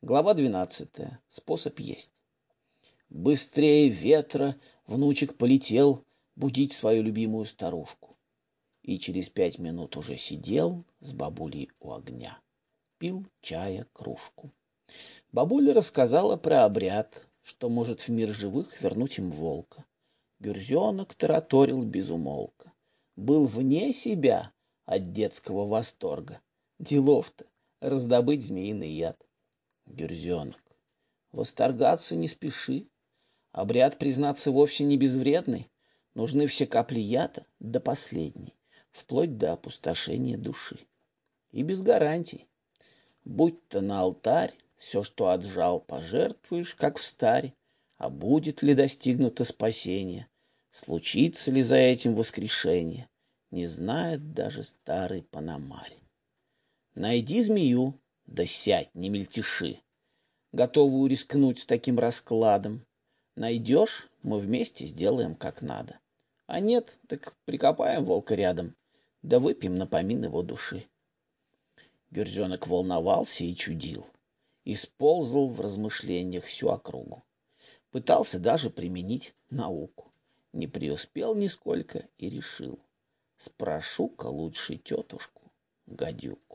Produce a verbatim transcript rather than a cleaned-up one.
Глава двенадцатая. Способ есть. Быстрее ветра внучек полетел будить свою любимую старушку. И через пять минут уже сидел с бабулей у огня. Пил чая кружку. Бабуля рассказала про обряд, что может в мир живых вернуть им волка. Гюрзенок тараторил без умолка. Был вне себя от детского восторга. Делов-то раздобыть змеиный яд. Гюрзенок, восторгаться не спеши. Обряд, признаться, вовсе не безвредный. Нужны все капли яда до последней, вплоть до опустошения души. И без гарантий. Будь-то на алтарь все, что отжал, пожертвуешь, как встарь. А будет ли достигнуто спасение? Случится ли за этим воскрешение? Не знает даже старый Пономарь. Найди змею, да сядь, не мельтеши, готовую рискнуть с таким раскладом. Найдешь, мы вместе сделаем как надо. А нет, так прикопаем волка рядом, да выпьем на помин его души. Гюрзенок волновался и чудил, исползал в размышлениях всю округу. Пытался даже применить науку. Не преуспел нисколько и решил: спрошу-ка лучше тетушку гадюку.